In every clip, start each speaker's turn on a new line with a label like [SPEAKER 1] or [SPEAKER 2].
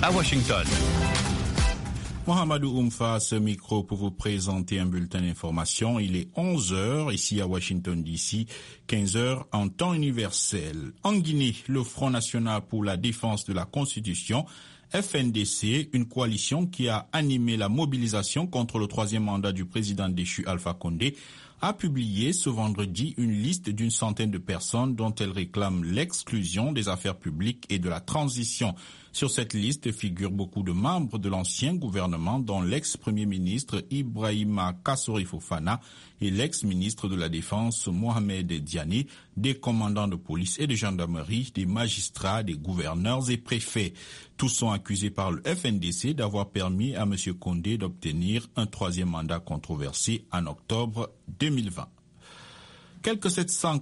[SPEAKER 1] à Washington.
[SPEAKER 2] Mohamedou Oumfa, ce micro pour vous présenter un bulletin d'information. Il est 11h ici à Washington DC, 15h en temps universel. En Guinée, le Front National pour la défense de la Constitution, FNDC, une coalition qui a animé la mobilisation contre le troisième mandat du président déchu Alpha Condé, a publié ce vendredi une liste d'une centaine de personnes dont elle réclame l'exclusion des affaires publiques et de la transition. Sur cette liste figurent beaucoup de membres de l'ancien gouvernement, dont l'ex-premier ministre Ibrahima Kassori Fofana et l'ex-ministre de la Défense Mohamed Diani, des commandants de police et de gendarmerie, des magistrats, des gouverneurs et préfets. Tous sont accusés par le FNDC d'avoir permis à M. Condé d'obtenir un troisième mandat controversé en octobre 2020. Quelques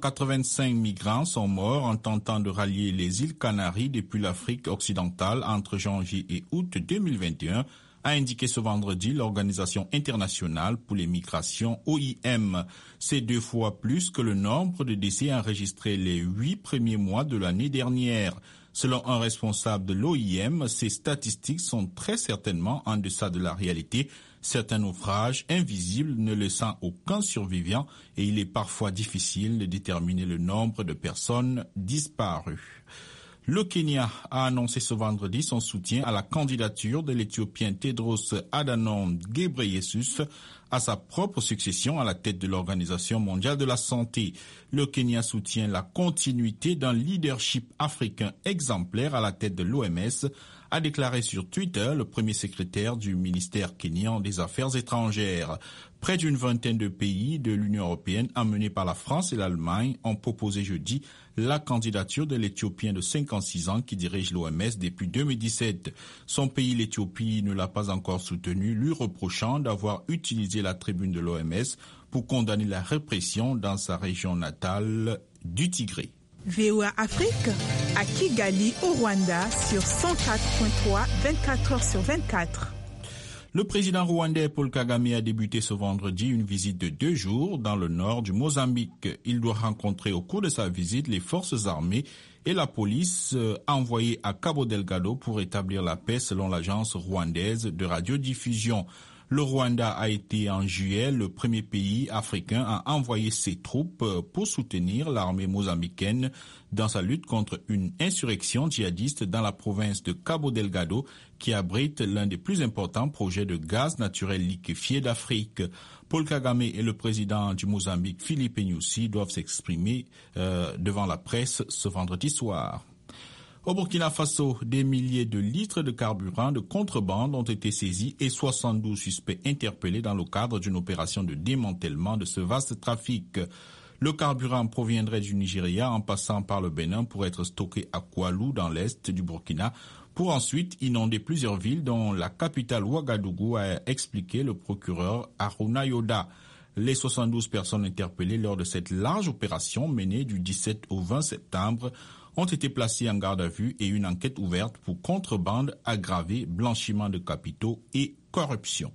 [SPEAKER 2] 785 migrants sont morts en tentant de rallier les îles Canaries depuis l'Afrique occidentale entre janvier et août 2021, a indiqué ce vendredi l'Organisation internationale pour les migrations OIM. C'est 2 fois plus que le nombre de décès enregistrés les 8 premiers mois de l'année dernière. Selon un responsable de l'OIM, ces statistiques sont très certainement en deçà de la réalité. Certains naufrages invisibles ne laissant aucun survivant et il est parfois difficile de déterminer le nombre de personnes disparues. Le Kenya a annoncé ce vendredi son soutien à la candidature de l'Éthiopien Tedros Adhanom Ghebreyesus à sa propre succession à la tête de l'Organisation mondiale de la santé. Le Kenya soutient la continuité d'un leadership africain exemplaire à la tête de l'OMS, a déclaré sur Twitter le premier secrétaire du ministère kényan des Affaires étrangères. Près d'une vingtaine de pays de l'Union européenne, emmenés par la France et l'Allemagne, ont proposé jeudi la candidature de l'Éthiopien de 56 ans qui dirige l'OMS depuis 2017. Son pays, l'Éthiopie, ne l'a pas encore soutenu, lui reprochant d'avoir utilisé la tribune de l'OMS pour condamner la répression dans sa région natale du Tigré.
[SPEAKER 3] VOA Afrique à Kigali au Rwanda sur 104.3, 24 heures sur 24.
[SPEAKER 2] Le président rwandais Paul Kagame a débuté ce vendredi une visite de 2 jours dans le nord du Mozambique. Il doit rencontrer au cours de sa visite les forces armées et la police envoyées à Cabo Delgado pour établir la paix selon l'agence rwandaise de radiodiffusion. Le Rwanda a été en juillet le premier pays africain à envoyer ses troupes pour soutenir l'armée mozambicaine dans sa lutte contre une insurrection djihadiste dans la province de Cabo Delgado qui abrite l'un des plus importants projets de gaz naturel liquéfié d'Afrique. Paul Kagame et le président du Mozambique, Philippe Nyusi, doivent s'exprimer devant la presse ce vendredi soir. Au Burkina Faso, des milliers de litres de carburant de contrebande ont été saisis et 72 suspects interpellés dans le cadre d'une opération de démantèlement de ce vaste trafic. Le carburant proviendrait du Nigeria en passant par le Bénin pour être stocké à Koualou dans l'est du Burkina pour ensuite inonder plusieurs villes dont la capitale Ouagadougou, a expliqué le procureur Haruna Yoda. Les 72 personnes interpellées lors de cette large opération menée du 17 au 20 septembre ont été placées en garde à vue et une enquête ouverte pour contrebande aggravée, blanchiment de capitaux et corruption.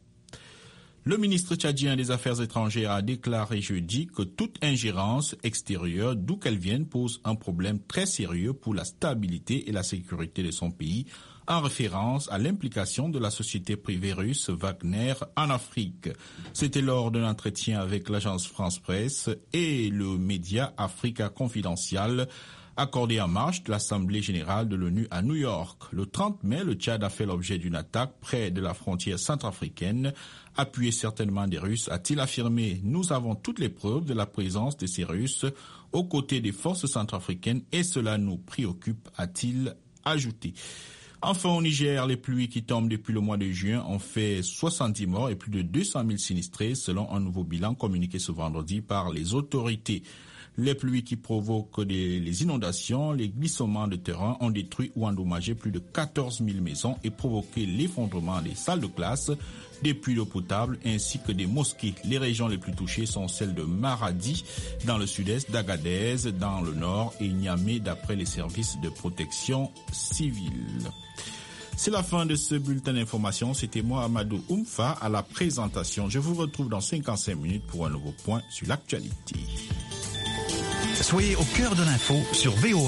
[SPEAKER 2] Le ministre tchadien des Affaires étrangères a déclaré jeudi que toute ingérence extérieure, d'où qu'elle vienne, pose un problème très sérieux pour la stabilité et la sécurité de son pays, en référence à l'implication de la société privée russe Wagner en Afrique. C'était lors d'un entretien avec l'agence France Presse et le média Africa Confidential, accordé en marge de l'Assemblée générale de l'ONU à New York. Le 30 mai, le Tchad a fait l'objet d'une attaque près de la frontière centrafricaine, appuyée certainement des Russes, a-t-il affirmé. Nous avons toutes les preuves de la présence de ces Russes aux côtés des forces centrafricaines et cela nous préoccupe, a-t-il ajouté. Enfin, au Niger, les pluies qui tombent depuis le mois de juin ont fait 70 morts et plus de 200 000 sinistrés, selon un nouveau bilan communiqué ce vendredi par les autorités. Les pluies qui provoquent les inondations, les glissements de terrain ont détruit ou endommagé plus de 14 000 maisons et provoqué l'effondrement des salles de classe, des puits d'eau potable ainsi que des mosquées. Les régions les plus touchées sont celles de Maradi dans le sud-est, d'Agadez dans le nord et Niamey d'après les services de protection civile. C'est la fin de ce bulletin d'information. C'était moi, Amadou Oumfa, à la présentation. Je vous retrouve dans 55 minutes pour un nouveau point sur l'actualité.
[SPEAKER 1] Soyez au cœur de l'info sur VOA.